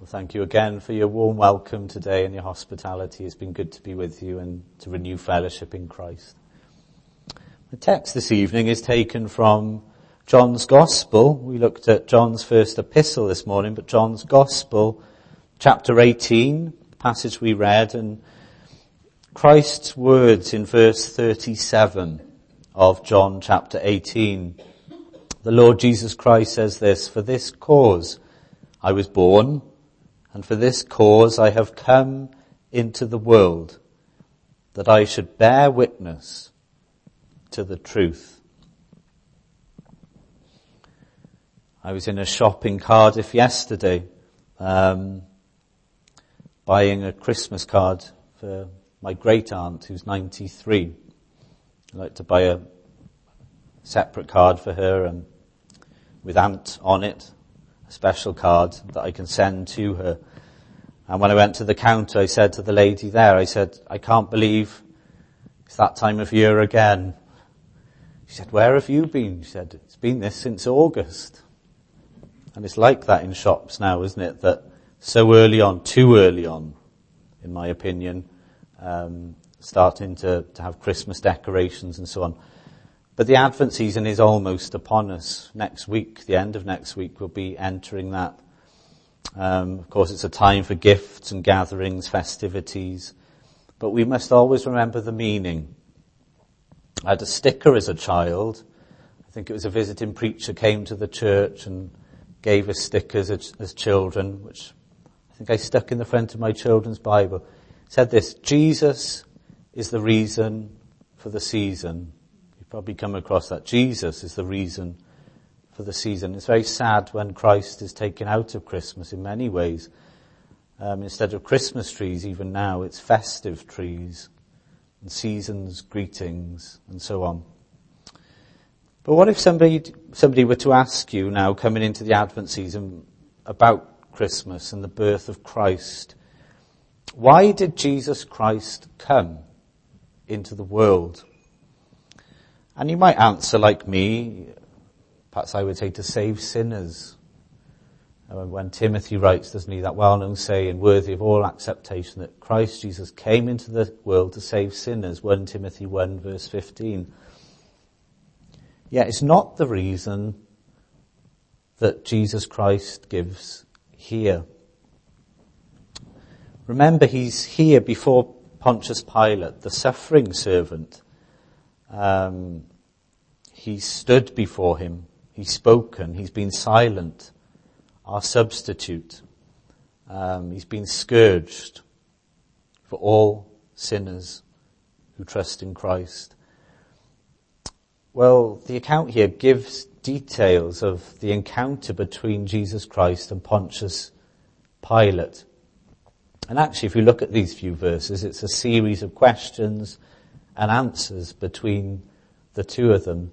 Well, thank you again for your warm welcome today and your hospitality. It's been good to be with you and to renew fellowship in Christ. The text this evening is taken from John's Gospel. We looked at John's first epistle this morning, but John's Gospel, chapter 18, the passage we read, and Christ's words in verse 37 of John chapter 18. The Lord Jesus Christ says this, "For this cause I was born, and for this cause I have come into the world, that I should bear witness to the truth." I was in a shop in Cardiff yesterday, buying a Christmas card for my great-aunt who's 93. I'd like to buy a separate card for her and with aunt on it, a special card that I can send to her. And when I went to the counter, I said to the lady there, I said, "I can't believe it's that time of year again." She said, "Where have you been?" She said, "It's been this since August." And it's like that in shops now, isn't it? That so early on, too early on, in my opinion, starting to have Christmas decorations and so on. But the Advent season is almost upon us. Next week, the end of next week, we'll be entering that. Of course, it's a time for gifts and gatherings, festivities. But we must always remember the meaning. I had a sticker as a child. I think it was a visiting preacher came to the church and gave us stickers as children, which I think I stuck in the front of my children's Bible. It said this, "Jesus is the reason for the season." You've probably come across that. Jesus is the reason for the season. It's very sad when Christ is taken out of Christmas in many ways. Instead of Christmas trees, even now, it's festive trees and seasons, greetings, and so on. But what if somebody were to ask you now, coming into the Advent season, about Christmas and the birth of Christ? Why did Jesus Christ come into the world? And you might answer like me, perhaps I would say to save sinners. When Timothy writes, doesn't he, that well-known saying, worthy of all acceptation, that Christ Jesus came into the world to save sinners, 1 Timothy 1 verse 15. Yet it's not the reason that Jesus Christ gives here. Remember, he's here before Pontius Pilate, the suffering servant. He's stood before him. He's spoken. He's been silent. Our substitute. He's been scourged for all sinners who trust in Christ. Well, the account here gives details of the encounter between Jesus Christ and Pontius Pilate. And actually, if you look at these few verses, it's a series of questions and answers between the two of them.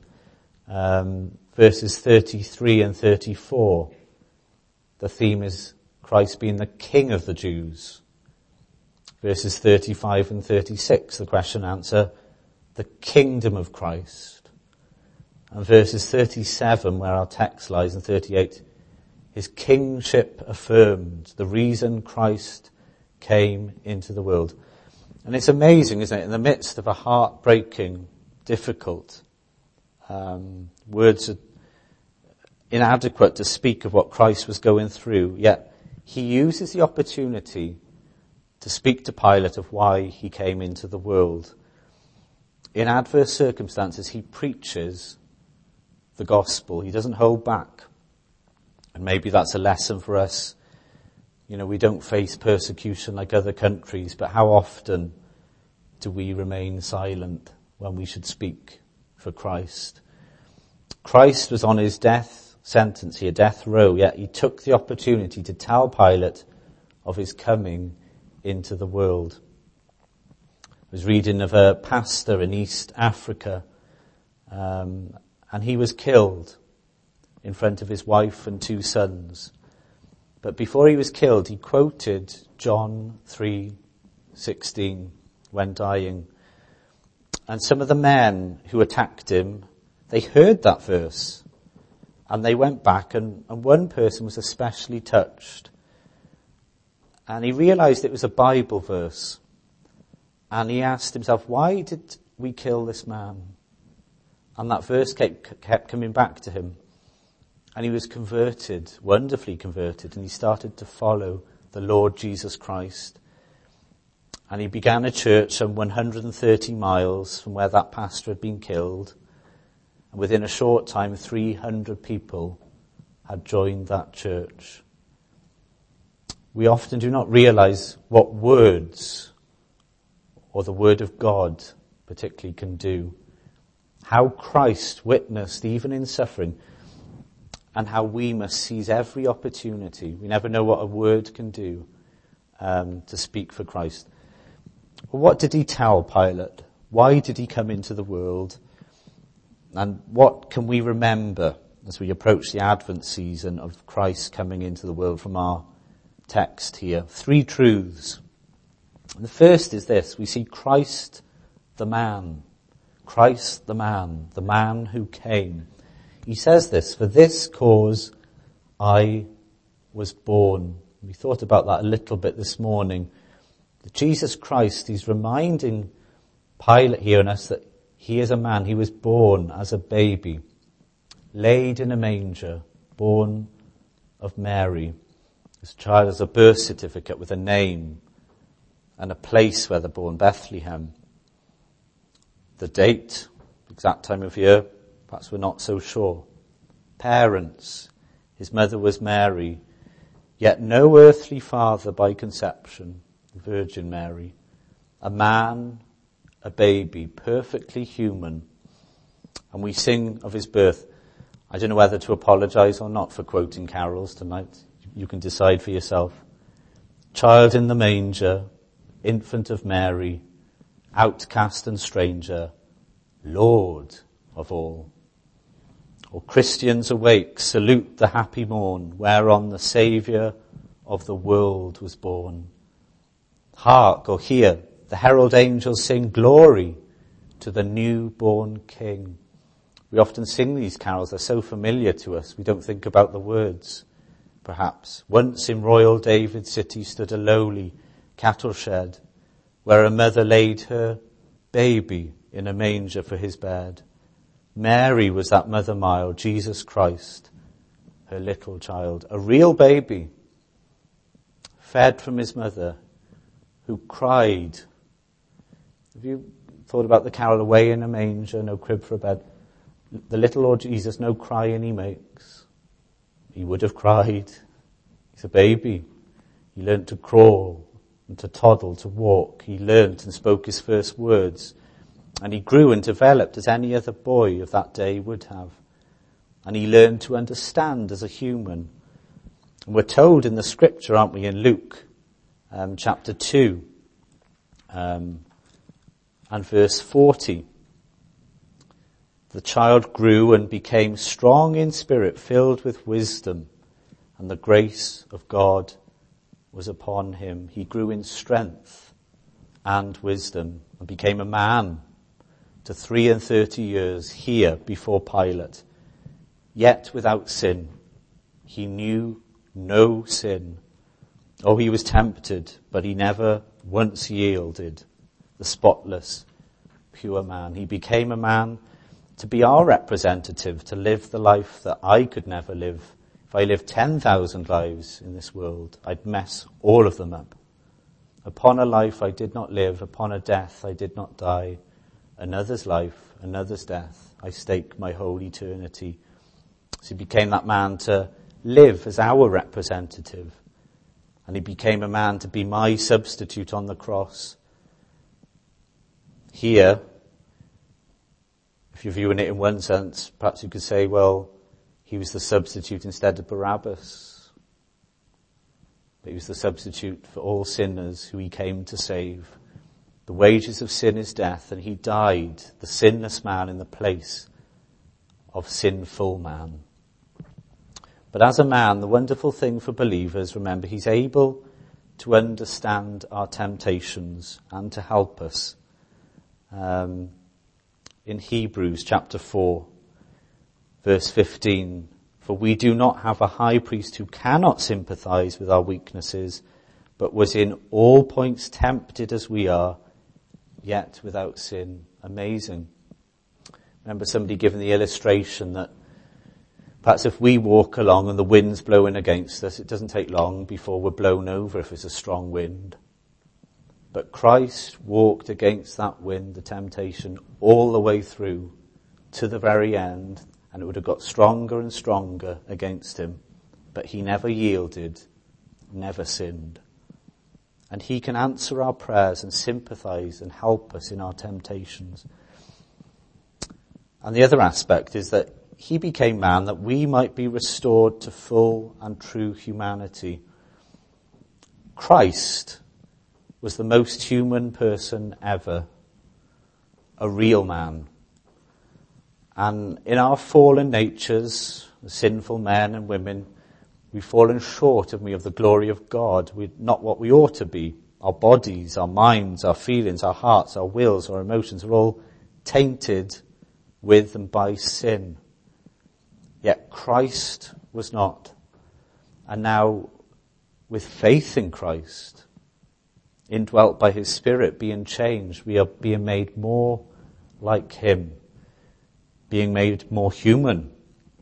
Verses 33 and 34. The theme is Christ being the King of the Jews. Verses 35 and 36, the question and answer, the kingdom of Christ. And verses 37, where our text lies, and 38, his kingship affirmed, the reason Christ came into the world. And it's amazing, isn't it? In the midst of a heartbreaking, difficult, words are inadequate to speak of what Christ was going through, yet he uses the opportunity to speak to Pilate of why he came into the world. In adverse circumstances, he preaches the gospel. He doesn't hold back. And maybe that's a lesson for us. You know, we don't face persecution like other countries, but how often do we remain silent when we should speak for Christ? Christ was on his death sentence here, death row, yet he took the opportunity to tell Pilate of his coming into the world. I was reading of a pastor in East Africa, and he was killed in front of his wife and 2 sons. But before he was killed, he quoted John 3:16 when dying. And some of the men who attacked him, they heard that verse. And they went back, and one person was especially touched. And he realized it was a Bible verse. And he asked himself, why did we kill this man? And that verse kept coming back to him. And he was converted, wonderfully converted, and he started to follow the Lord Jesus Christ. And he began a church some 130 miles from where that pastor had been killed. And within a short time, 300 people had joined that church. We often do not realize what words, or the word of God particularly, can do. How Christ witnessed even in suffering, and how we must seize every opportunity. We never know what a word can do to speak for Christ. Well, what did he tell Pilate? Why did he come into the world? And what can we remember as we approach the Advent season of Christ coming into the world from our text here? 3 truths. And the first is this: we see Christ the man. Christ the man who came. He says this, for this cause I was born. We thought about that a little bit this morning. That Jesus Christ, he's reminding Pilate here and us that he is a man. He was born as a baby, laid in a manger, born of Mary. This child has a birth certificate with a name and a place where they're born, Bethlehem. The date, exact time of year, perhaps we're not so sure. Parents, his mother was Mary, yet no earthly father by conception, the Virgin Mary. A man, a baby, perfectly human. And we sing of his birth. I don't know whether to apologize or not for quoting carols tonight. You can decide for yourself. Child in the manger, infant of Mary, outcast and stranger, Lord of all. O Christians awake, salute the happy morn, whereon the Saviour of the world was born. Hark or hear, the herald angels sing glory to the newborn King. We often sing these carols, they're so familiar to us, we don't think about the words, perhaps. Once in royal David's city stood a lowly cattle shed, where a mother laid her baby in a manger for his bed. Mary was that mother mild, Jesus Christ, her little child, a real baby, fed from his mother, who cried. Have you thought about the carol, away in a manger, no crib for a bed? The little Lord Jesus, no crying he makes. He would have cried. He's a baby. He learnt to crawl and to toddle, to walk. He learnt and spoke his first words. And he grew and developed as any other boy of that day would have. And he learned to understand as a human. And we're told in the scripture, aren't we, in Luke chapter 2 and verse 40. The child grew and became strong in spirit, filled with wisdom, and the grace of God was upon him. He grew in strength and wisdom and became a man to 33 years here before Pilate, yet without sin. He knew no sin. Oh, he was tempted, but he never once yielded. The spotless, pure man. He became a man to be our representative, to live the life that I could never live. If I lived 10,000 lives in this world, I'd mess all of them up. Upon a life I did not live, upon a death I did not die, another's life, another's death, I stake my whole eternity. So he became that man to live as our representative. And he became a man to be my substitute on the cross. Here, if you're viewing it in one sense, perhaps you could say, well, he was the substitute instead of Barabbas. But he was the substitute for all sinners who he came to save. The wages of sin is death, and he died, the sinless man, in the place of sinful man. But as a man, the wonderful thing for believers, remember, he's able to understand our temptations and to help us. In Hebrews chapter 4, verse 15, for we do not have a high priest who cannot sympathize with our weaknesses, but was in all points tempted as we are, yet without sin. Amazing. Remember somebody giving the illustration that perhaps if we walk along and the wind's blowing against us, it doesn't take long before we're blown over if it's a strong wind. But Christ walked against that wind, the temptation, all the way through to the very end, and it would have got stronger and stronger against him. But he never yielded, never sinned. And he can answer our prayers and sympathize and help us in our temptations. And the other aspect is that he became man that we might be restored to full and true humanity. Christ was the most human person ever, a real man. And in our fallen natures, sinful men and women, we've fallen short, haven't we, of the glory of God. We're not what we ought to be. Our bodies, our minds, our feelings, our hearts, our wills, our emotions are all tainted with and by sin. Yet Christ was not. And now, with faith in Christ, indwelt by his Spirit, being changed, we are being made more like him, being made more human.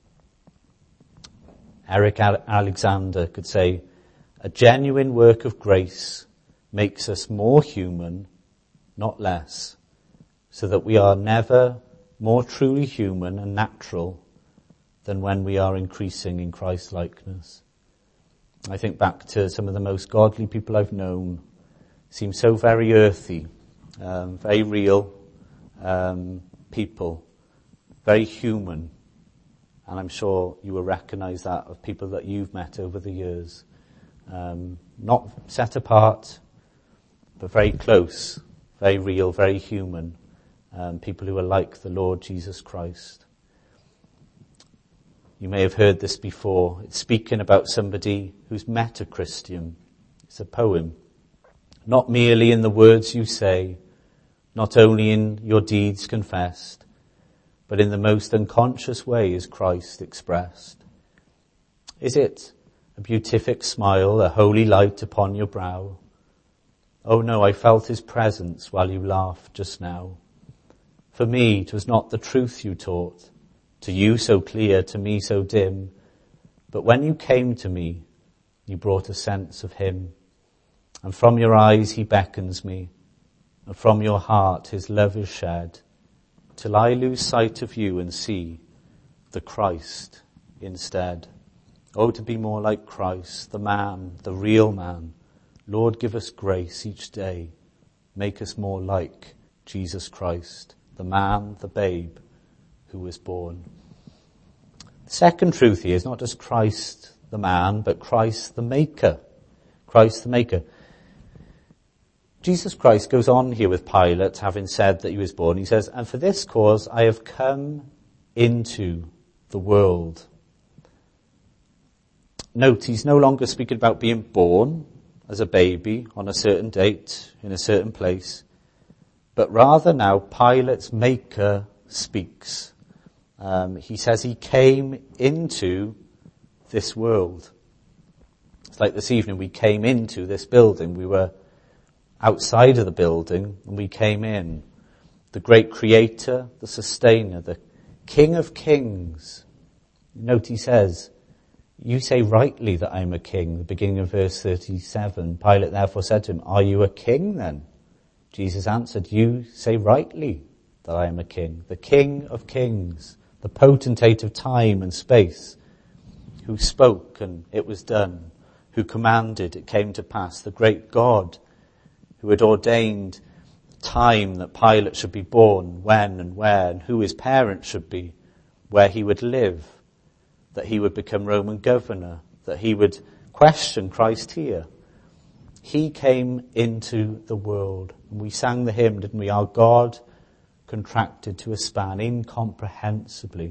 Eric Alexander could say, a genuine work of grace makes us more human, not less, so that we are never more truly human and natural than when we are increasing in Christ's likeness. I think back to some of the most godly people I've known, seem so very earthy, very real people, very human. And I'm sure you will recognize that of people that you've met over the years. Not set apart, but very close, very real, very human. People who are like the Lord Jesus Christ. You may have heard this before. It's speaking about somebody who's met a Christian. It's a poem. Not merely in the words you say, not only in your deeds confessed, but in the most unconscious way is Christ expressed. Is it a beatific smile, a holy light upon your brow? Oh no, I felt his presence while you laughed just now. For me, 'twas not the truth you taught, to you so clear, to me so dim, but when you came to me, you brought a sense of him. And from your eyes he beckons me, and from your heart his love is shed, till I lose sight of you and see the Christ instead. Oh, to be more like Christ, the man, the real man. Lord, give us grace each day. Make us more like Jesus Christ, the man, the babe who was born. The second truth here is not just Christ the man, but Christ the maker. Christ the maker. Jesus Christ goes on here with Pilate, having said that he was born. He says, and for this cause I have come into the world. Note, he's no longer speaking about being born as a baby on a certain date in a certain place, but rather now Pilate's maker speaks. He says he came into this world. It's like this evening we came into this building. We were outside of the building and we came in. The great creator, the sustainer, the King of kings. Note he says, you say rightly that I am a king. The beginning of verse 37. Pilate therefore said to him, are you a king then? Jesus answered, you say rightly that I am a king. The King of kings, the potentate of time and space, who spoke and it was done, who commanded it came to pass, the great God who had ordained time that Pilate should be born, when and where, and who his parents should be, where he would live, that he would become Roman governor, that he would question Christ here. He came into the world. And we sang the hymn, didn't we? Our God contracted to a span, incomprehensibly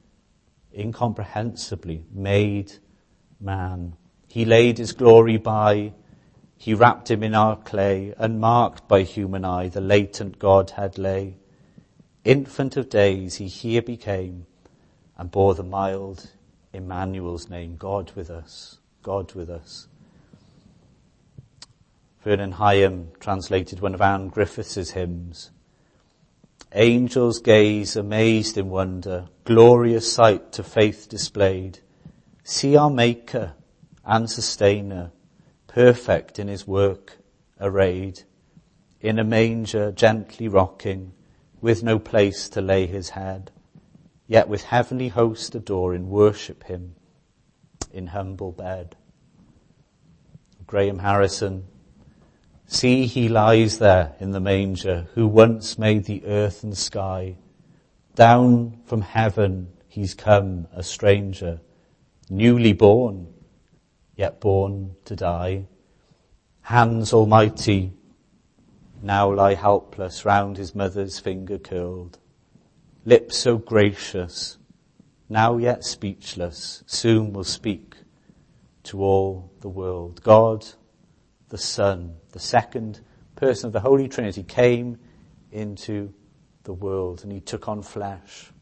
made man. He laid his glory by, he wrapped him in our clay, unmarked by human eye, the latent Godhead lay. Infant of days, he here became, and bore the mild Emmanuel's name, God with us, God with us. Vernon Hyam translated one of Anne Griffiths' hymns. Angels gaze amazed in wonder, glorious sight to faith displayed. See our Maker and Sustainer, perfect in his work arrayed. In a manger gently rocking, with no place to lay his head. Yet with heavenly host adoring, worship him in humble bed. Graham Harrison, see he lies there in the manger, who once made the earth and sky. Down from heaven he's come a stranger, newly born, yet born to die. Hands almighty now lie helpless round his mother's finger curled. Lips so gracious, now yet speechless, soon will speak to all the world. God, the Son, the second person of the Holy Trinity, came into the world and he took on flesh.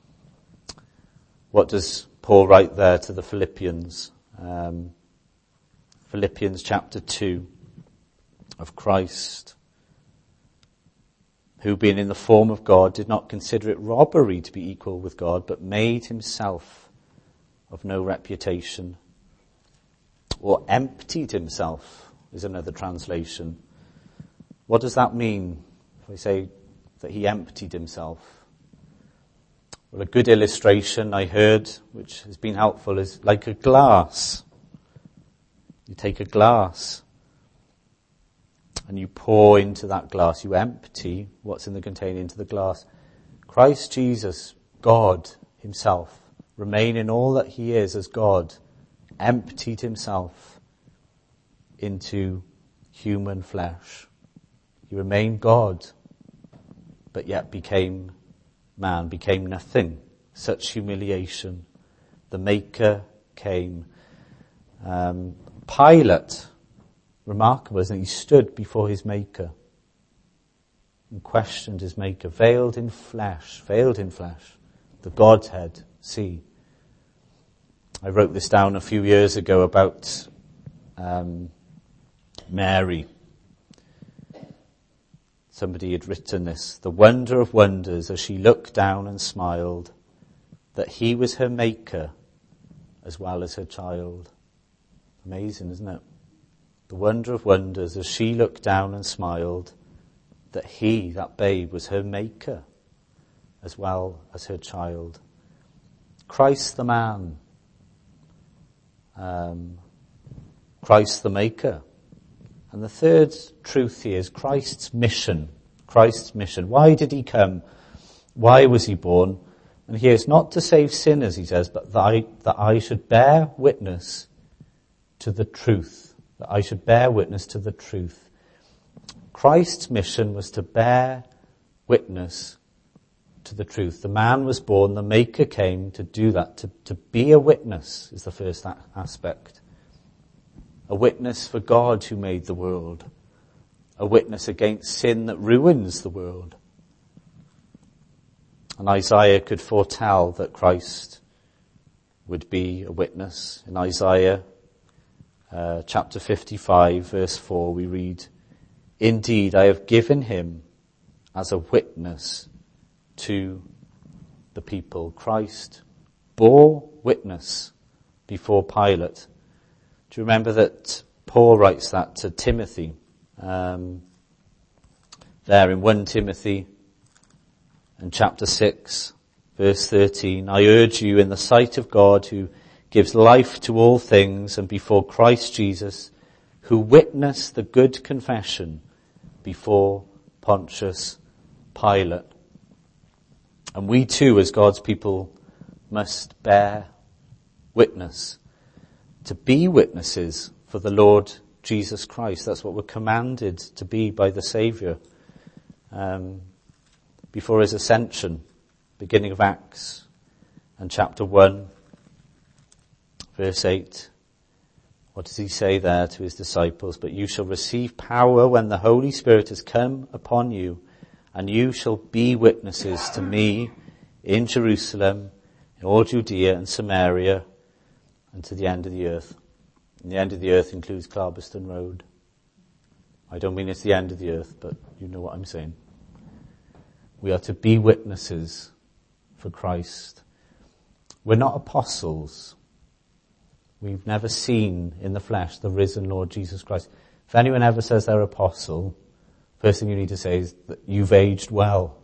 What does Paul write there to the Philippians? Philippians chapter 2, of Christ, who being in the form of God did not consider it robbery to be equal with God, but made himself of no reputation, or emptied himself is another translation. What does that mean if I say that he emptied himself? Well, a good illustration I heard, which has been helpful, is like a glass. You take a glass and you pour into that glass. You empty what's in the container into the glass. Christ Jesus, God himself, remaining all that he is as God, emptied himself into human flesh. He remained God, but yet became man, became nothing. Such humiliation. The Maker came. Pilate, remarkable, isn't it? He stood before his Maker and questioned his Maker, veiled in flesh, the Godhead, see. I wrote this down a few years ago about Mary. Somebody had written this, the wonder of wonders as she looked down and smiled, that he was her Maker as well as her child. Amazing, isn't it? The wonder of wonders as she looked down and smiled, that he, that babe, was her Maker as well as her child. Christ the man, Christ the Maker. And the third truth here is Christ's mission. Christ's mission. Why did he come? Why was he born? And here it's not to save sinners, he says, but that I should bear witness to the truth. That I should bear witness to the truth. Christ's mission was to bear witness to the truth. The man was born, the Maker came to do that, to be a witness is the first aspect. A witness for God who made the world. A witness against sin that ruins the world. And Isaiah could foretell that Christ would be a witness. In Isaiah chapter 55 verse 4 we read, indeed I have given him as a witness to the people. Christ bore witness before Pilate. Do you remember that Paul writes that to Timothy? There in 1 Timothy and chapter 6, verse 13, I urge you in the sight of God who gives life to all things and before Christ Jesus, who witnessed the good confession before Pontius Pilate. And we too, as God's people, must bear witness. To be witnesses for the Lord Jesus Christ. That's what we're commanded to be by the Saviour. Before his ascension, beginning of Acts and chapter 1, verse 8. What does he say there to his disciples? But you shall receive power when the Holy Spirit has come upon you, and you shall be witnesses to me in Jerusalem, in all Judea and Samaria, and to the end of the earth. And the end of the earth includes Clarbeston Road. I don't mean it's the end of the earth, but you know what I'm saying. We are to be witnesses for Christ. We're not apostles. We've never seen in the flesh the risen Lord Jesus Christ. If anyone ever says they're apostle, first thing you need to say is that you've aged well.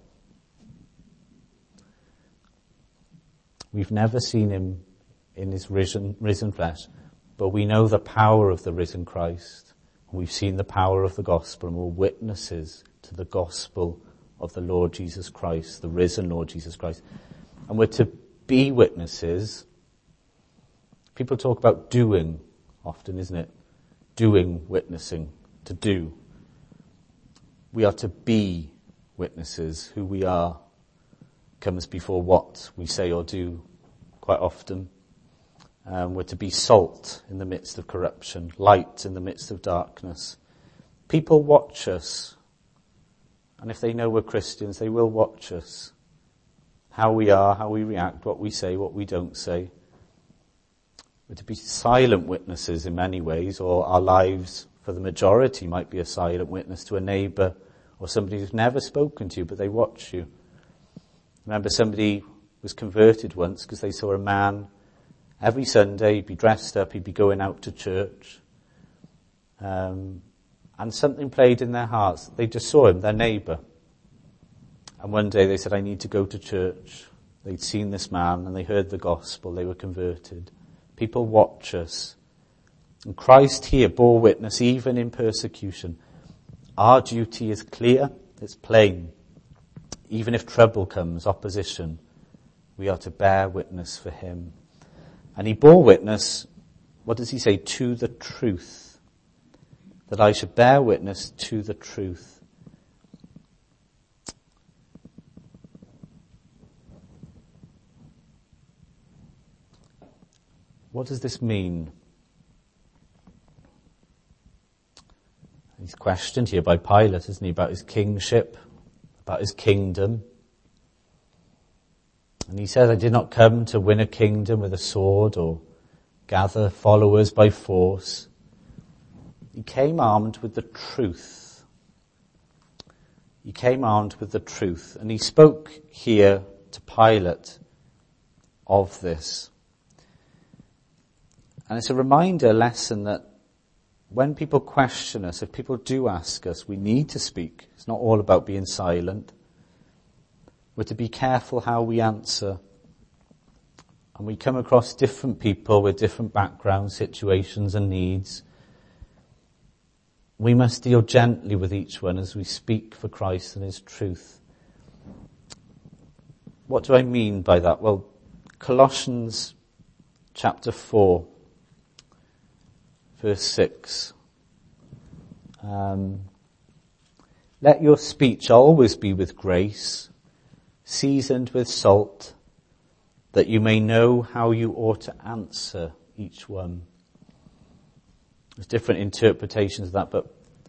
We've never seen him in his risen flesh, but we know the power of the risen Christ. We've seen the power of the gospel, and we're witnesses to the gospel of the Lord Jesus Christ, the risen Lord Jesus Christ. And we're to be witnesses. People talk about doing often, isn't it? Doing, witnessing, to do. We are to be witnesses. Who we are comes before what we say or do quite often. We're to be salt in the midst of corruption, light in the midst of darkness. People watch us, and if they know we're Christians, they will watch us. How we are, how we react, what we say, what we don't say. We're to be silent witnesses in many ways, or our lives, for the majority, might be a silent witness to a neighbour or somebody who's never spoken to you, but they watch you. Remember, somebody was converted once because they saw a man every Sunday. He'd be dressed up, he'd be going out to church. And something played in their hearts. They just saw him, their neighbour. And one day they said, I need to go to church. They'd seen this man and they heard the gospel. They were converted. People watch us. And Christ here bore witness even in persecution. Our duty is clear, it's plain. Even if trouble comes, opposition, we are to bear witness for him. And he bore witness, what does he say? To the truth. That I should bear witness to the truth. What does this mean? He's questioned here by Pilate, isn't he, about his kingship, about his kingdom. And he says, I did not come to win a kingdom with a sword or gather followers by force. He came armed with the truth. He came armed with the truth. And he spoke here to Pilate of this. And it's a reminder, lesson that when people question us, if people do ask us, we need to speak. It's not all about being silent. We're to be careful how we answer. And we come across different people with different backgrounds, situations and needs. We must deal gently with each one as we speak for Christ and his truth. What do I mean by that? Well, Colossians chapter 4, verse 6. Let your speech always be with grace, seasoned with salt, that you may know how you ought to answer each one. There's different interpretations of that, but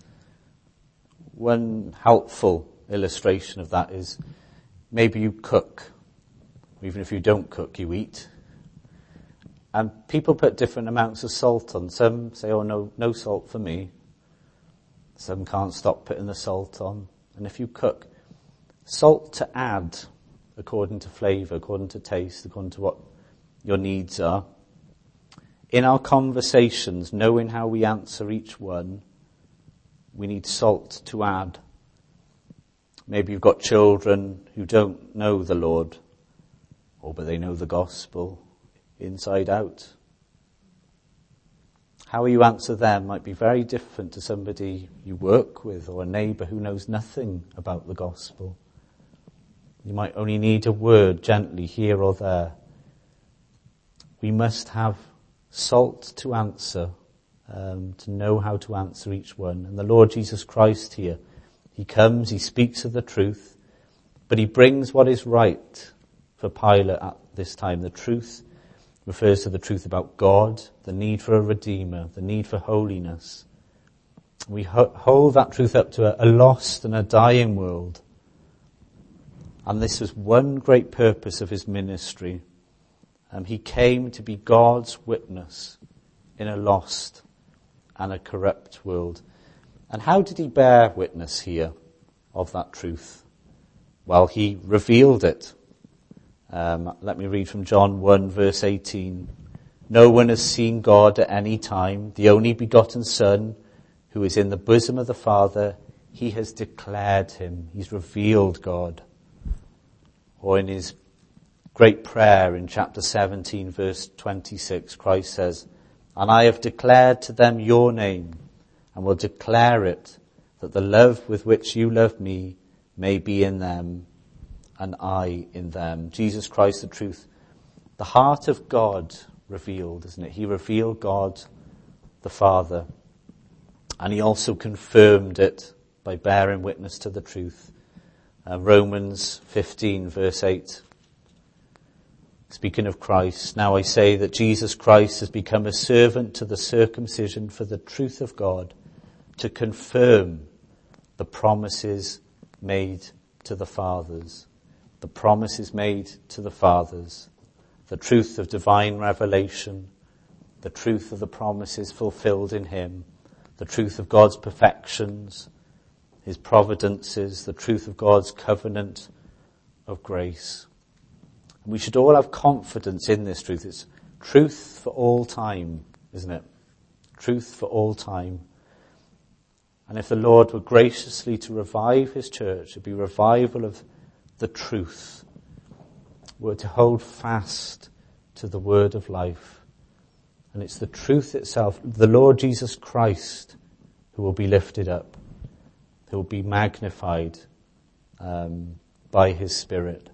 one helpful illustration of that is maybe you cook. Even if you don't cook, you eat. And people put different amounts of salt on. Some say, oh, no salt for me. Some can't stop putting the salt on. And if you cook, salt to add according to flavour, according to taste, according to what your needs are. In our conversations, knowing how we answer each one, we need salt to add. Maybe you've got children who don't know the Lord, but they know the gospel inside out. How you answer them might be very different to somebody you work with or a neighbour who knows nothing about the gospel. You might only need a word gently here or there. We must have salt to answer, to know how to answer each one. And the Lord Jesus Christ here, he comes, he speaks of the truth, but he brings what is right for Pilate at this time. The truth refers to the truth about God, the need for a redeemer, the need for holiness. We hold that truth up to a lost and a dying world. And this was one great purpose of his ministry. He came to be God's witness in a lost and a corrupt world. And how did he bear witness here of that truth? Well, he revealed it. Let me read from John 1 verse 18. No one has seen God at any time. The only begotten Son, who is in the bosom of the Father, he has declared him. He's revealed God. Or in his great prayer in chapter 17 verse 26, Christ says, and I have declared to them your name, and will declare it, that the love with which you love me may be in them, and I in them. Jesus Christ, the truth. The heart of God revealed, isn't it? He revealed God, the Father. And he also confirmed it by bearing witness to the truth. Romans 15 verse 8. Speaking of Christ, now I say that Jesus Christ has become a servant to the circumcision for the truth of God, to confirm the promises made to the fathers. The promises made to the fathers. The truth of divine revelation. The truth of the promises fulfilled in him. The truth of God's perfections. His providences. The truth of God's covenant of grace. And we should all have confidence in this truth. It's truth for all time, isn't it? Truth for all time. And if the Lord were graciously to revive his church, it'd be revival of the truth. We're to hold fast to the word of life. And it's the truth itself, the Lord Jesus Christ, who will be lifted up, who will be magnified by his Spirit.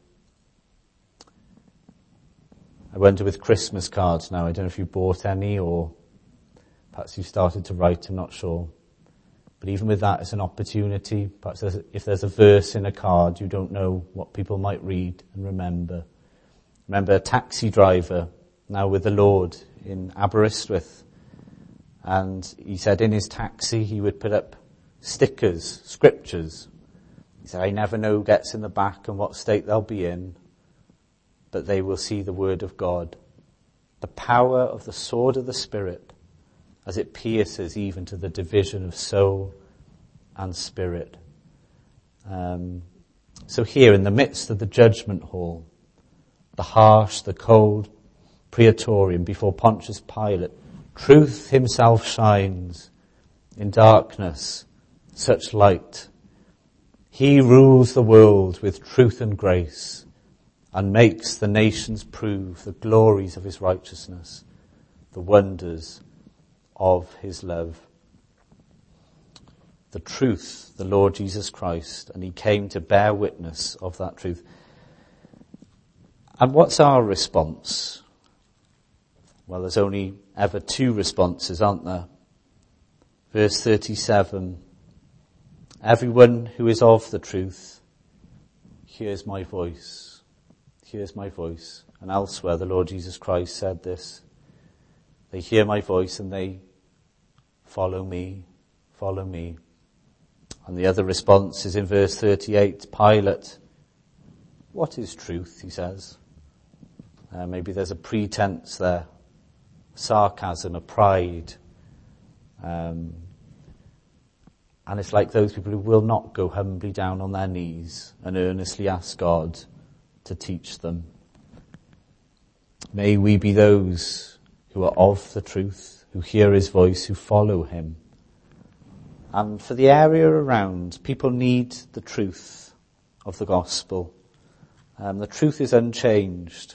I wonder with Christmas cards now, I don't know if you bought any or perhaps you started to write, I'm not sure. But even with that, it's an opportunity. Perhaps if there's a verse in a card, you don't know what people might read and remember. Remember a taxi driver now with the Lord in Aberystwyth. And he said in his taxi he would put up stickers, scriptures. He said, I never know who gets in the back and what state they'll be in, but they will see the word of God. The power of the sword of the Spirit as it pierces even to the division of soul and spirit. So here in the midst of the judgment hall, the harsh, the cold praetorium before Pontius Pilate, truth himself shines in darkness, such light. He rules the world with truth and grace and makes the nations prove the glories of his righteousness, the wonders of his love. The truth, the Lord Jesus Christ, and he came to bear witness of that truth. And what's our response? Well, there's only ever two responses, aren't there? Verse 37, everyone who is of the truth hears my voice. Hears my voice. And elsewhere the Lord Jesus Christ said this. They hear my voice and they follow me, follow me. And the other response is in verse 38, Pilate, what is truth, he says. Maybe there's a pretense there, sarcasm, a pride. And it's like those people who will not go humbly down on their knees and earnestly ask God to teach them. May we be those who are of the truth, who hear his voice, who follow him. And for the area around, people need the truth of the gospel. The truth is unchanged.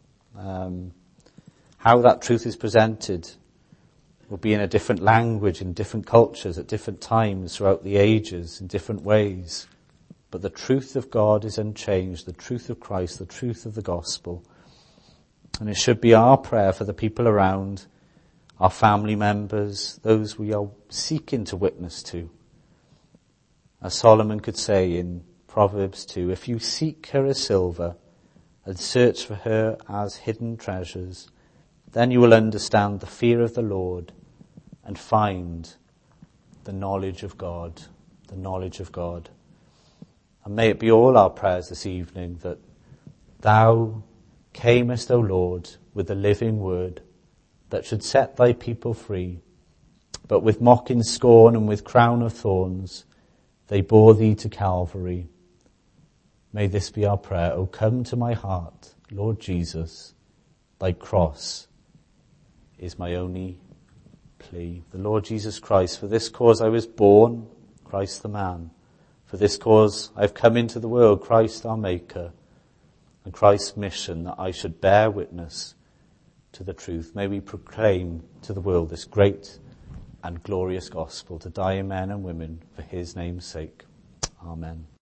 How that truth is presented will be in a different language, in different cultures, at different times throughout the ages, in different ways. But the truth of God is unchanged, the truth of Christ, the truth of the gospel. And it should be our prayer for the people around, our family members, those we are seeking to witness to. As Solomon could say in Proverbs 2, if you seek her as silver and search for her as hidden treasures, then you will understand the fear of the Lord and find the knowledge of God, the knowledge of God. And may it be all our prayers this evening that thou camest, O Lord, with the living word that should set thy people free. But with mocking scorn and with crown of thorns, they bore thee to Calvary. May this be our prayer. O come to my heart, Lord Jesus, thy cross is my only plea. The Lord Jesus Christ, for this cause I was born, Christ the man. For this cause I have come into the world, Christ our Maker, and Christ's mission that I should bear witness to the truth. May we proclaim to the world this great and glorious gospel to dying men and women for his name's sake. Amen.